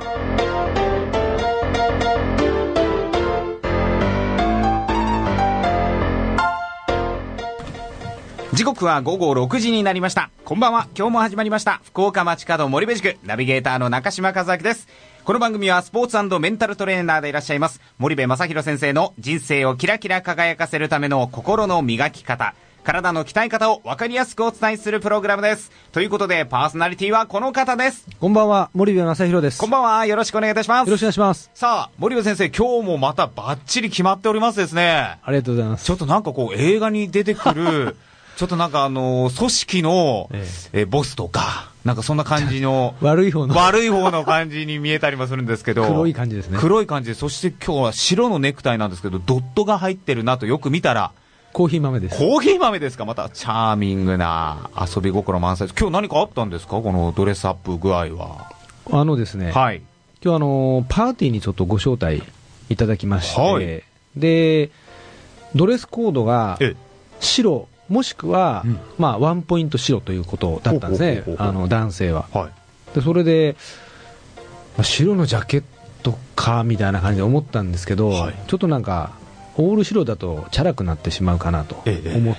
時刻は午後6時になりました。こんばんは。今日も始まりました福岡町角森部塾ナビゲーターの中島和明です。この番組はスポーツ&メンタルトレーナーでいらっしゃいます森部正弘先生の人生をキラキラ輝かせるための心の磨き方、体の鍛え方を分かりやすくお伝えするプログラムです。ということでパーソナリティはこの方です。 こんばんは、森部正弘です。 こんばんは、よろしくお願いいたします。 よろしくお願いします。 さあ森部先生、今日もまたバッチリ決まっておりますですね。 ありがとうございます。 ちょっとなんかこう映画に出てくるちょっとなんか組織の、ボスとかなんかそんな感じの悪い方の感じに見えたりもするんですけど黒い感じですね。 黒い感じで、そして今日は白のネクタイなんですけどドットが入ってるなとよく見たらコーヒー豆です。 コーヒー豆ですか。またチャーミングな遊び心満載です。今日何かあったんですか、このドレスアップ具合は。 ですね、 はい、 今日パーティーにちょっとご招待いただきまして、 はい、 でドレスコードが白もしくは、ワンポイント白ということだったんですね、男性は、はい、でそれで、白のジャケットかみたいな感じで思ったんですけど、はい、ちょっとなんかオール白だとチャラくなってしまうかなと思って、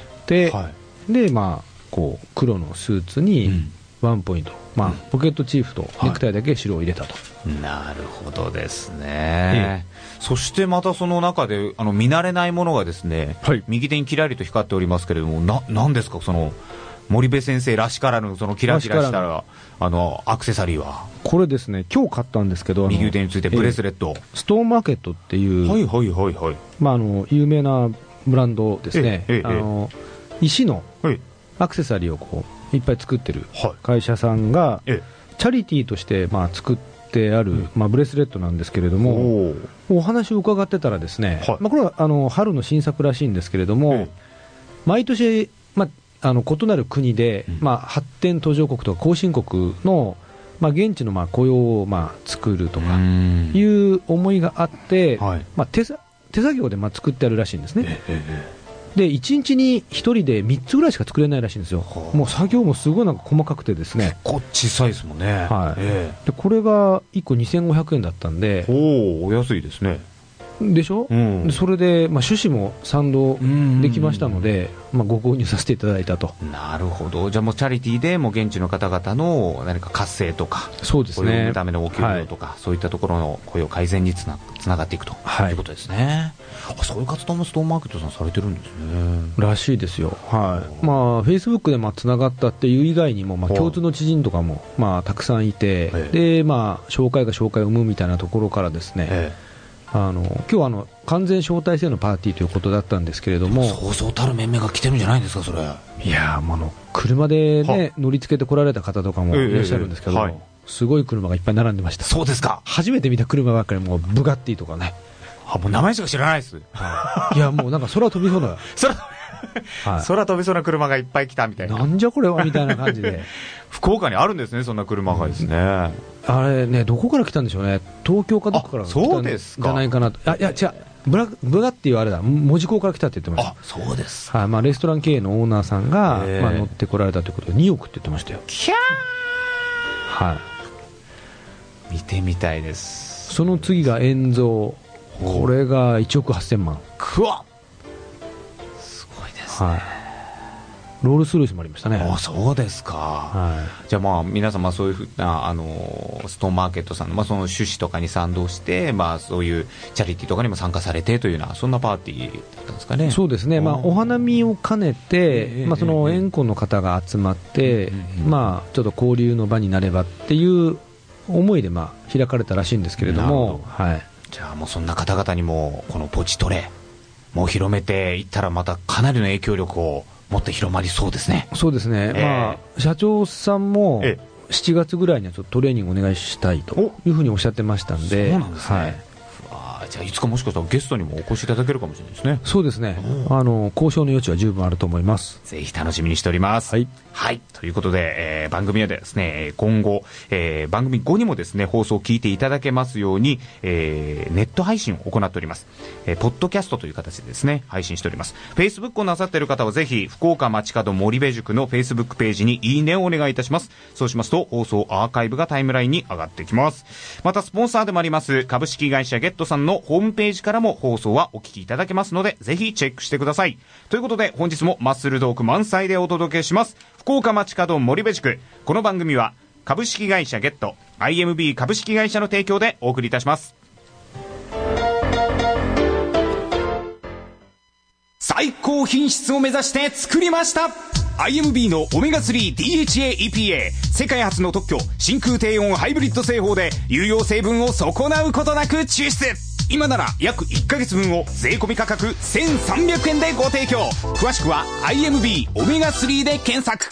はい、でこう黒のスーツにワンポイント、ポケットチーフとネクタイだけ白を入れたと、 なるほどですね、そしてまたその中で見慣れないものがですね、はい、右手にキラリと光っておりますけれども、何ですかその森部先生らしからぬそのキラキラしたアクセサリーは。 これですね、今日買ったんですけど、 右腕についてブレスレット、 ストーンマーケットっていう、 はいはいはいはい、 有名なブランドですね、石のアクセサリーをこういっぱい作ってる会社さんが、チャリティーとして作ってある、ブレスレットなんですけれども、お話を伺ってたらですね、これは春の新作らしいんですけれども、毎年、異なる国で、発展途上国とか後進国の、現地の雇用を作るとかいう思いがあって、手作業で作ってあるらしいんですね。で1日に1人で3つぐらいしか作れないらしいんですよ。もう作業もすごいなんか細かくてですね、 結構小さいですもんね、 でこれが1個2500円だったんで、 お安いですね。 でしょ、でそれで、趣旨も賛同できましたので、ご購入させていただいたと。 なるほど。じゃあもうチャリティーでもう現地の方々の何か活性とか、 そうですね、 雇用のためのお給料とか、そういったところの雇用改善につながっていくと、いうことですね。そういう活動もストーンマーケットさんされてるんですね。 らしいですよ。フェイスブックでつながったっていう以外にも、共通の知人とかもたくさんいて、で紹介が紹介を生むみたいなところからですね、今日は完全招待制のパーティーということだったんですけれども、 そうそうたる面々が来てるんじゃないんですか、それ。 いや車で、乗り付けて来られた方とかもいらっしゃるんですけど、すごい車がいっぱい並んでました。 そうですか。 初めて見た車ばっかり、もうブガッティとかね。 もう名前しか知らないです。 いやもうなんか空飛びそうな空飛びそうな車がいっぱい来たみたいな。 なんじゃこれはみたいな感じで福岡にあるんですね、そんな車がですね。 あれね、どこから来たんでしょうね。東京かどこから来たんじゃないかなと。いや違う、ブガッティはあれだ、門司港から来たって言ってました。 そうです。 レストラン経営のオーナーさんが、乗ってこられたということで2億って言ってましたよ。 キャー、見てみたいです。 その次がエンゾー、これが1億8000万。 くわっ、すごいですね。 ロールスロイスもありましたね。 そうですか。じゃあ皆さんそういうふうなストーンマーケットさんの、その趣旨とかに賛同して、そういうチャリティーとかにも参加されてというような、そんなパーティーだったんですかね。 そうですね、お花見を兼ねて、その縁故の方が集まって、ちょっと交流の場になればっていう思いで開かれたらしいんですけれども、 じゃあもうそんな方々にもこのポチトレもう広めていったら、またかなりの影響力をもっと広まりそうですね。 そうですね、社長さんも7月ぐらいにはちょっとトレーニングお願いしたいというふうにおっしゃってましたんで。 そうなんですね。 じゃあいつかもしかしたらゲストにもお越しいただけるかもしれないですね。 そうですね、交渉の余地は十分あると思います。 ぜひ楽しみにしております。 はい、 はい、ということで、番組はですね、今後、番組後にもですね放送を聞いていただけますように、ネット配信を行っております。ポッドキャストという形でですね配信しております。 Facebook をなさっている方はぜひ福岡街角森部塾の Facebook ページにいいねをお願いいたします。そうしますと放送アーカイブがタイムラインに上がってきます。またスポンサーでもあります株式会社ゲットさんのホームページからも放送はお聞きいただけますので、ぜひチェックしてください。ということで本日もマッスルトーク満載でお届けします。福岡街角森部塾。この番組は株式会社ゲット IMB 株式会社の提供でお送りいたします。最高品質を目指して作りました IMB のオメガ 3DHA EPA 世界初の特許真空低温ハイブリッド製法で有用成分を損なうことなく抽出。今なら約1ヶ月分を税込み価格1300円でご提供。詳しくは IMB オメガ3で検索。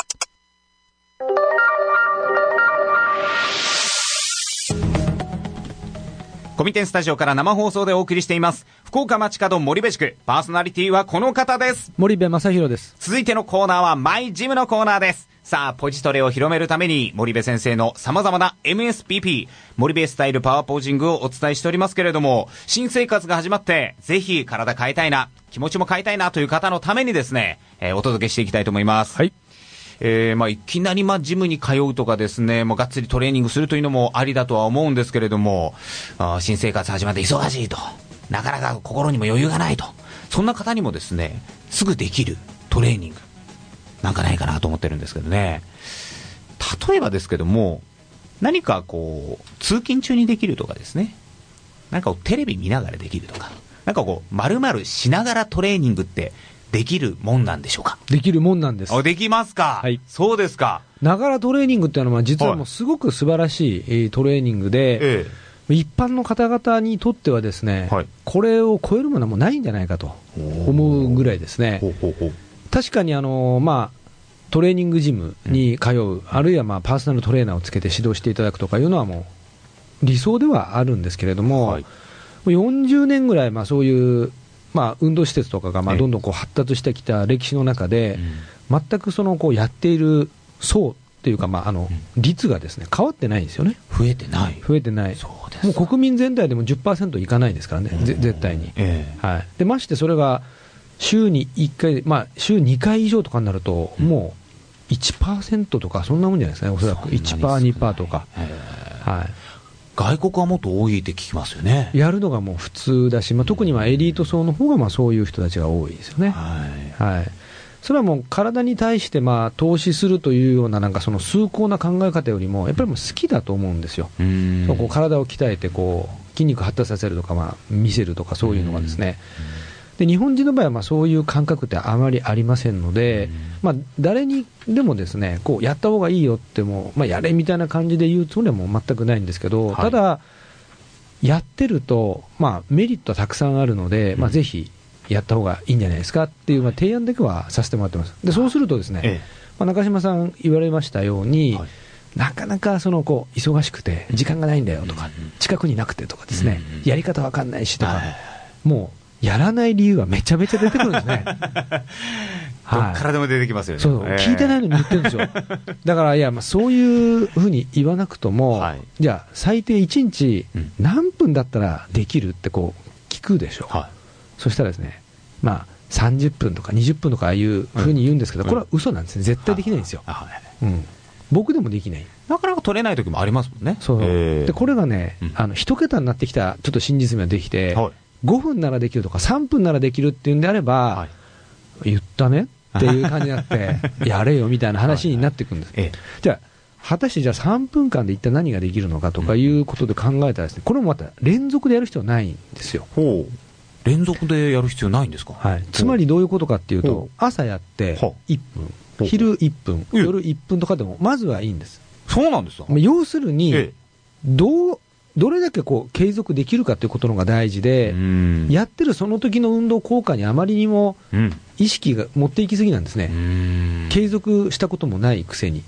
コミテンスタジオから生放送でお送りしています福岡街角森部塾。パーソナリティはこの方です。 森部正弘です。 続いてのコーナーはマイジムのコーナーです。さあポジトレを広めるために森部先生の様々な MSPP 森部スタイルパワーポージングをお伝えしておりますけれども、新生活が始まってぜひ体変えたいな、気持ちも変えたいなという方のためにですね、お届けしていきたいと思います。 はい。 いきなりジムに通うとかですね、がっつりトレーニングするというのもありだとは思うんですけれども、新生活始まって忙しいと、なかなか心にも余裕がないと、そんな方にもですねすぐできるトレーニングなんかないかなと思ってるんですけどね。例えばですけども、何か通勤中にできるとかですね、なんかテレビ見ながらできるとか、なんか丸々しながらトレーニングってできるもんなんでしょうか。 できるもんなんです。 できますか。 はい。 そうですか。 ながらトレーニングっていうのは実はもうすごく素晴らしいトレーニングで、一般の方々にとってはですね、これを超えるものはもうないんじゃないかと思うぐらいですね。確かにトレーニングジムに通う、あるいはパーソナルトレーナーをつけて指導していただくとかいうのはもう理想ではあるんですけれども、40年ぐらいそういう運動施設とかがどんどん発達してきた歴史の中で、全くやっている層っていうか、率がですね変わってないんですよね。 増えてない。 増えてない。もう国民全体でも 10% いかないですからね、絶対に。はい。でましてそれが週に1回、週2回以上とかになると、もう 1% とかそんなもんじゃないですかね、おそらく 1%、2% とか。はい。 外国はもっと多いって聞きますよね。 やるのがもう普通だし、特にエリート層の方がそういう人たちが多いですよね。はい。それはもう体に対して投資するというようなその崇高な考え方よりもやっぱりもう好きだと思うんですよ。そう体を鍛えて筋肉発達させるとか見せるとかそういうのがですね。で日本人の場合はそういう感覚ってあまりありませんので、誰にでもですねやった方がいいよってもやれみたいな感じで言うつもりはもう全くないんですけど、ただやってるとメリットはたくさんあるので、ぜひやった方がいいんじゃないですかっていう提案だけはさせてもらってます。でそうするとですね、中島さん言われましたように、なかなか忙しくて時間がないんだよとか、近くになくてとかですね、やり方わかんないしとか、もうやらない理由がめちゃめちゃ出てくるんですね。 どっからでも出てきますよね。 そう聞いてないのに言ってるんですよ。だからそういうふうに言わなくとも、じゃあ最低1日何分だったらできるって聞くでしょ。そしたらですね、30分とか20分とかいうふうに言うんですけど、これは嘘なんですね。絶対できないんですよ。僕でもできない。 なかなか取れない時もありますもんね。 そうでこれがね、一桁になってきたちょっと真実味ができて、5分ならできるとか3分ならできるっていうんであれば、言ったねっていう感じになってやれよみたいな話になっていくんです。じゃあ果たして3分間で一体何ができるのかとかいうことで考えたらですね、これもまた連続でやる必要ないんですよ。 連続でやる必要ないんですか。 つまりどういうことかっていうと、朝やって1分、昼1分、夜1分とかでもまずはいいんです。 そうなんですか。 要するにどれだけ継続できるかということのが大事で、やってるその時の運動効果にあまりにも意識が持っていきすぎなんですね。継続したこともないくせに。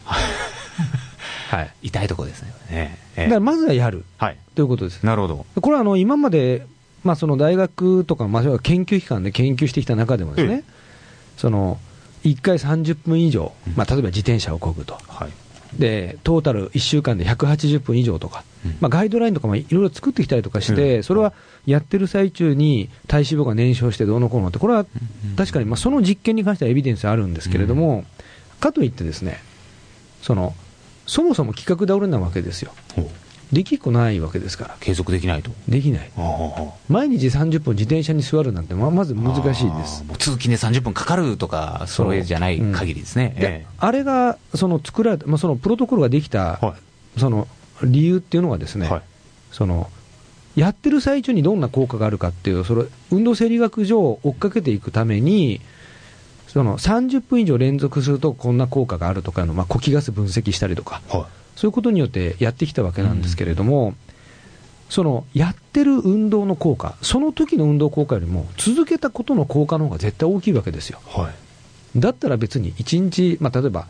痛いところですね。 だからまずはやる、ということです。 なるほど。 これは今までその大学とか、研究機関で研究してきた中でもですね、その1回30分以上、例えば自転車を漕ぐと、でトータル1週間で180分以上とか、ガイドラインとかもいろいろ作ってきたりとかして、それはやってる最中に体脂肪が燃焼してどうのこうのって、これは確かにその実験に関してはエビデンスあるんですけれども、かといってですね、そもそも企画倒れなわけですよ。できっこないわけですから。 継続できないと。 できない。毎日30分自転車に座るなんてまず難しいです。 通勤で30分かかるとか、それじゃない限りですね。 あれが作られた、そのプロトコルができた、その理由っていうのはですね、そのやってる最中にどんな効果があるかっていう、それ運動生理学上追っかけていくために、その30分以上連続するとこんな効果があるとかの、呼気ガス分析したりとか。そういうことによってやってきたわけなんですけれども、そのやってる運動の効果、その時の運動効果よりも続けたことの効果の方が絶対大きいわけですよ。だったら別に1日、例えば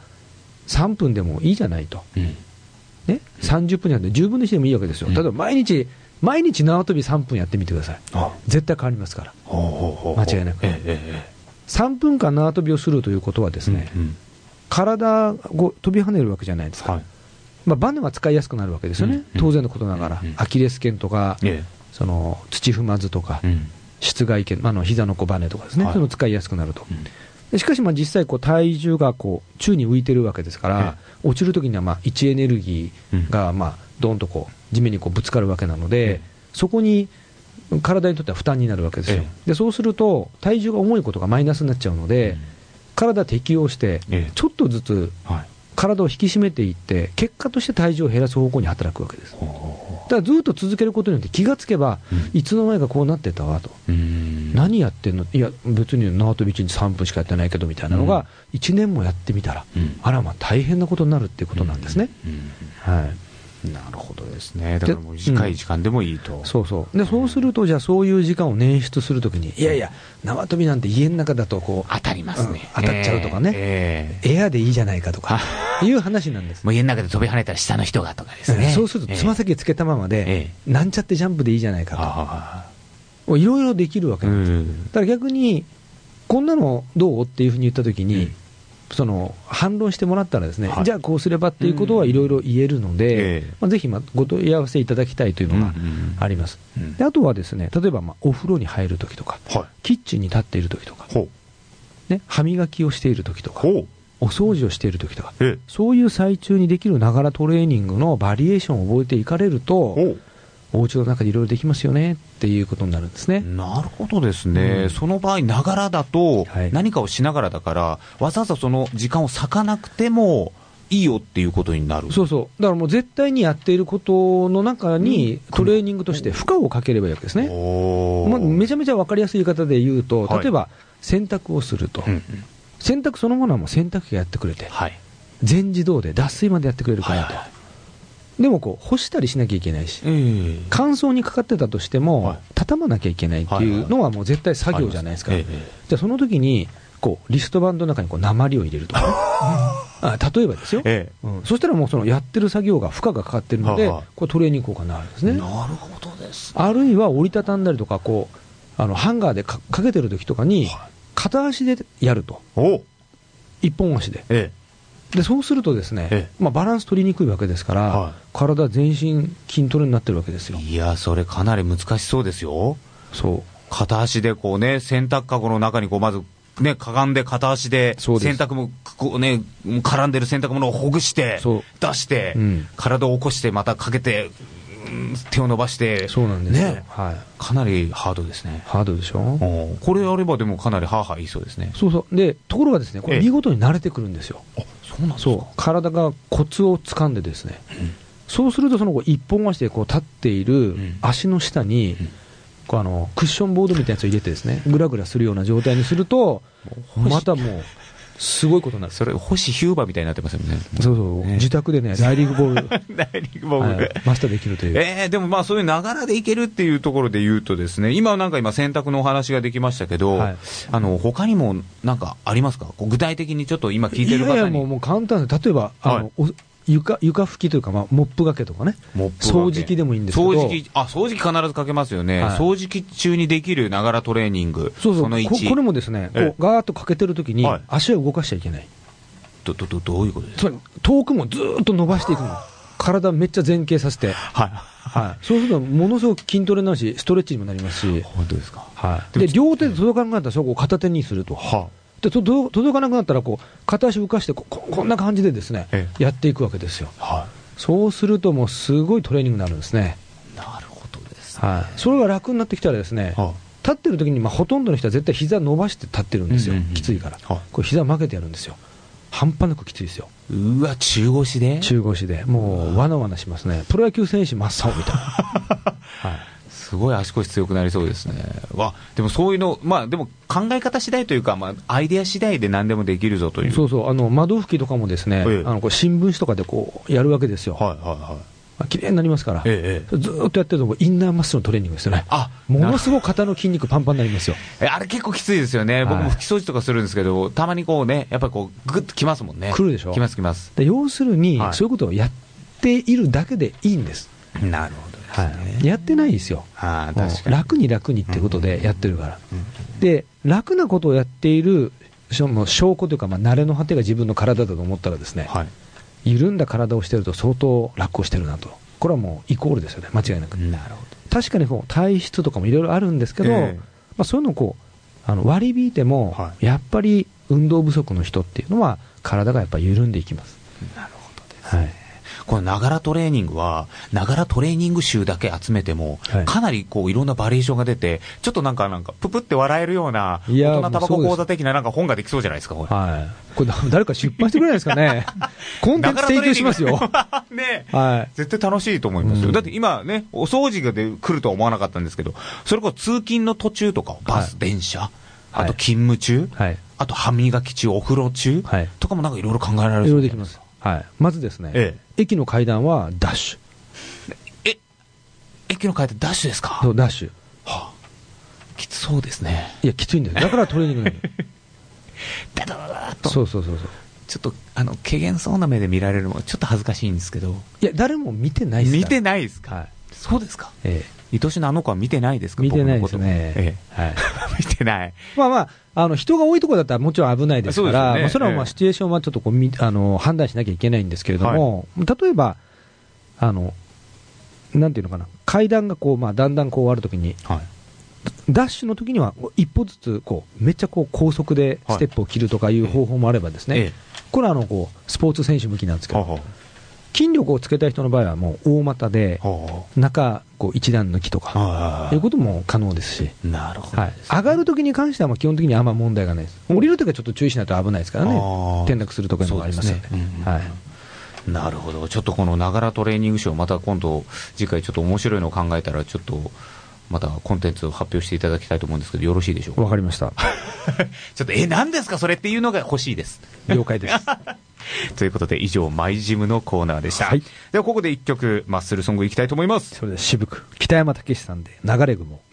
3分でもいいじゃないと、30分じゃなくて10分の1でもいいわけですよ。例えば毎日縄跳び3分やってみてください。絶対変わりますから、間違いなく。3分間縄跳びをするということはですね、体を飛び跳ねるわけじゃないですか。バネは使いやすくなるわけですよね、当然のことながら、アキレス腱とか、その土踏まずとか、膝蓋腱、膝のバネとかですね、そういうの使いやすくなると。しかし実際体重が宙に浮いてるわけですから、落ちるときには位置エネルギーがドンと地面にぶつかるわけなので、そこに体にとっては負担になるわけですよ。でそうすると体重が重いことがマイナスになっちゃうので、体適応してちょっとずつ体を引き締めていって、結果として体重を減らす方向に働くわけです。だからずっと続けることによって気がつけば、いつの間にかこうなってたわと、何やってんの、いや別に縄跳び1日3分しかやってないけどみたいなのが、1年もやってみたら、大変なことになるっていうことなんですね。 なるほどですね。だからもう短い時間でもいいと。 そうすると、じゃあそういう時間を捻出するときに、いやいや縄跳びなんて家の中だと当たりますね、 当たっちゃうとかね、エアでいいじゃないかとかいう話なんです。 もう家の中で飛び跳ねたら下の人がとかですね。 そうするとつま先つけたままで、なんちゃってジャンプでいいじゃないかと、いろいろできるわけなんです。だから逆にこんなのどうっていうふうに言ったときに、その反論してもらったらですね、じゃあこうすればっていうことはいろいろ言えるので、ぜひご問い合わせいただきたいというのがあります。であとはですね、例えばお風呂に入るときとか、キッチンに立っているときとか、歯磨きをしているときとか、お掃除をしているときとか、そういう最中にできるながらトレーニングのバリエーションを覚えていかれると、お家の中でいろいろできますよねっていうことになるんですね。 なるほどですね。その場合ながらだと、何かをしながらだから、わざわざその時間を割かなくてもいいよっていうことになる。 だからもう絶対にやっていることの中にトレーニングとして負荷をかければいいわけですね。めちゃめちゃ分かりやすい言い方で言うと、例えば洗濯をすると、洗濯そのものはもう洗濯機がやってくれて、全自動で脱水までやってくれるからと。でも干したりしなきゃいけないし、乾燥にかかってたとしても、畳まなきゃいけないっていうのはもう絶対作業じゃないですか。じゃあその時にリストバンドの中に鉛を入れるとか、例えばですよ、そしたらもうそのやってる作業が負荷がかかってるので、これトレーニング効果になるんですね。 なるほどですね。 あるいは折りたたんだりとかハンガーでかけてる時とかに片足でやると、一本足で。でそうするとですね、バランス取りにくいわけですから、体全身筋トレになってるわけですよ。 いや、それかなり難しそうですよ。片足で洗濯かごの中にまずかがんで片足で洗濯も絡んでる洗濯物をほぐして出して、体を起こしてまたかけて手を伸ばして、 そうなんですね。 かなりハードですね。 ハードでしょ。 これあればでもかなりハーハーいいそうですね。 でところがですね、これ見事に慣れてくるんですよ。 そうなんですか。 体がコツをつかんでですね、そうするとその一本足で立っている足の下にクッションボードみたいなやつを入れてですね、ぐらぐらするような状態にすると、またもうすごいことになる。 それ星ヒューバーみたいになってますよね。 自宅でね、大リーグボール大リーグボールマスターできるという。 でもそういうながらでいけるっていうところで言うとですね、今洗濯のお話ができましたけど、他にもなんかありますか？具体的にちょっと今聞いてる方に。 もう簡単で、例えば床拭きというか、モップがけとかね、掃除機でもいいんですけど、 掃除機必ずかけますよね、掃除機中にできるながらトレーニング、 その1、これもですね、ガーッとかけてるときに、足を動かしちゃいけない。 どういうことですか？ 遠くもずーっと伸ばしていくの、体めっちゃ前傾させて、そうすると、ものすごく筋トレになるし、ストレッチにもなりますし、 本当ですか？ で両手で届かなくなったら、そこを片手にすると。で届かなくなったら片足浮かしてこんな感じでですね、やっていくわけですよ、そうするともうすごいトレーニングになるんですね。 なるほどですね、 それが楽になってきたらですね、立ってる時にほとんどの人は絶対膝伸ばして立ってるんですよ、きついから、これ膝曲げてやるんですよ、半端なくきついですよ。 うわ、中腰でもうわなわなしますね、プロ野球選手真っ青みたいなすごい足腰強くなりそうですね。でもそういうの、でも考え方次第というか、アイデア次第で何でもできるぞという。 窓拭きとかもですね、新聞紙とかでやるわけですよ。綺麗になりますから、ずーっとやってるとインナーマッスルのトレーニングですよね。ものすごく肩の筋肉パンパンになりますよ。 あれ結構きついですよね。僕も拭き掃除とかするんですけど、たまにやっぱりグッときますもんね。 くるでしょ。 きますで要するに、そういうことをやっているだけでいいんです。 なるほど。 やってないですよ、楽にってことでやってるから、で楽なことをやっている証拠というか、慣れの果てが自分の体だと思ったらですね、緩んだ体をしていると相当楽をしてるなと、これはもうイコールですよね、間違いなく。確かに体質とかもいろいろあるんですけど、そういうのを割り引いても、やっぱり運動不足の人っていうのは体がやっぱり緩んでいきます。 なるほどですね。このながらトレーニングは、ながらトレーニング集だけ集めても、かなりいろんなバリエーションが出て、ちょっとなんかププって笑えるような、大人タバコ講座的な本ができそうじゃないですか、これ誰か出版してくれないですかね、コンテンツ提供しますよ、 絶対楽しいと思いますよ、だって今ね、お掃除が来るとは思わなかったんですけど、それこそ通勤の途中とか、バス、電車、あと勤務中、あと歯磨き中、お風呂中とかもなんかいろいろ考えられる。いろいろできます。まずですね、駅の階段はダッシュ。 駅の階段ダッシュですか？ ダッシュ。 きつそうですね。 いや、きついんです。だからトレーニングなの。 ダダダダッと。 そう。 ちょっと怪げそうな目で見られるのがちょっと恥ずかしいんですけど。 いや、誰も見てないですから。 見てないですか？そうですか。愛しのあの子は見てないですか？ 見てないですね。 見てない。 人が多いところだったらもちろん危ないですから、それはシチュエーションはちょっと判断しなきゃいけないんですけれども、例えば、なんていうのかな、階段がだんだん終わるときに、ダッシュのときには一歩ずつめっちゃ高速でステップを切るとかいう方法もあればですね、これはスポーツ選手向きなんですけど、筋力をつけたい人の場合はもう大股で中一段抜きとかいうことも可能ですし、 なるほど、 上がるときに関しては基本的にあんま問題がないです。降りるときはちょっと注意しないと危ないですからね、転落するとかいうのがありますよね。 なるほど。ちょっとこのながらトレーニングショー、また今度次回ちょっと面白いのを考えたら、ちょっとまたコンテンツを発表していただきたいと思うんですけど、よろしいでしょうか？ わかりました。 ちょっと何ですかそれっていうのが欲しいです。 了解です。 ということで以上マイジムのコーナーでした。ではここで一曲マッスルソングいきたいと思います。 それでは渋く北山武史さんで流れ雲。